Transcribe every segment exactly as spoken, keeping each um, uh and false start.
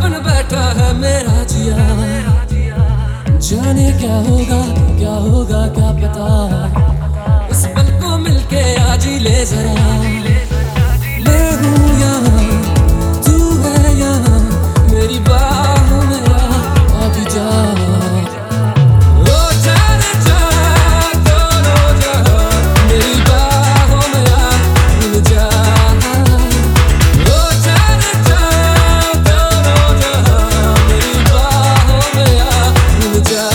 बन बैठा है मेरा जिया। जाने क्या होगा क्या होगा क्या पता, इस पल को मिलके आज ही ले जरा। मैं हूँ यहाँ तू है यहाँ, मेरी बाहों में आ अभी जा। ओ जाने जा दोनों जहां, मेरी बाहों में आ मिल जा। ओ जाने जा दोनों जहां, मेरी बाहों में आ मिल जा।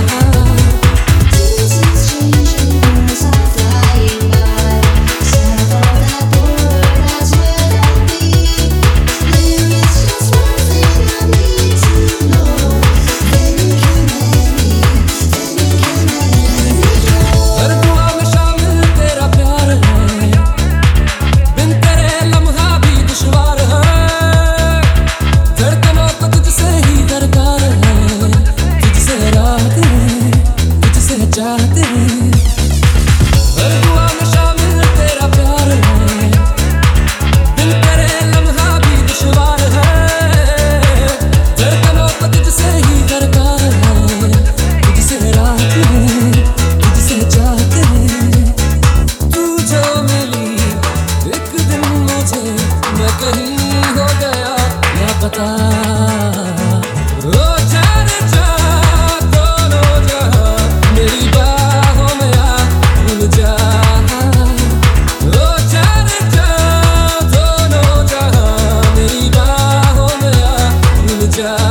चाहते हैं हर दुआ में शामिल तेरा प्यार है, दिल करे लम्हा भी दुश्वार है। धड़कनों को तुझसे ही दरकार है, तुझसे रात है, तुझसे चाहते हैं। तू जो मिली एक दिन मुझे, मैं कहीं हो गया लापता। ओ जाने जा दोनों जहां, मेरी बाहों में आ मिल जा। ओ जाने जा दोनों जहां, मेरी बाहों में आ मिल जा।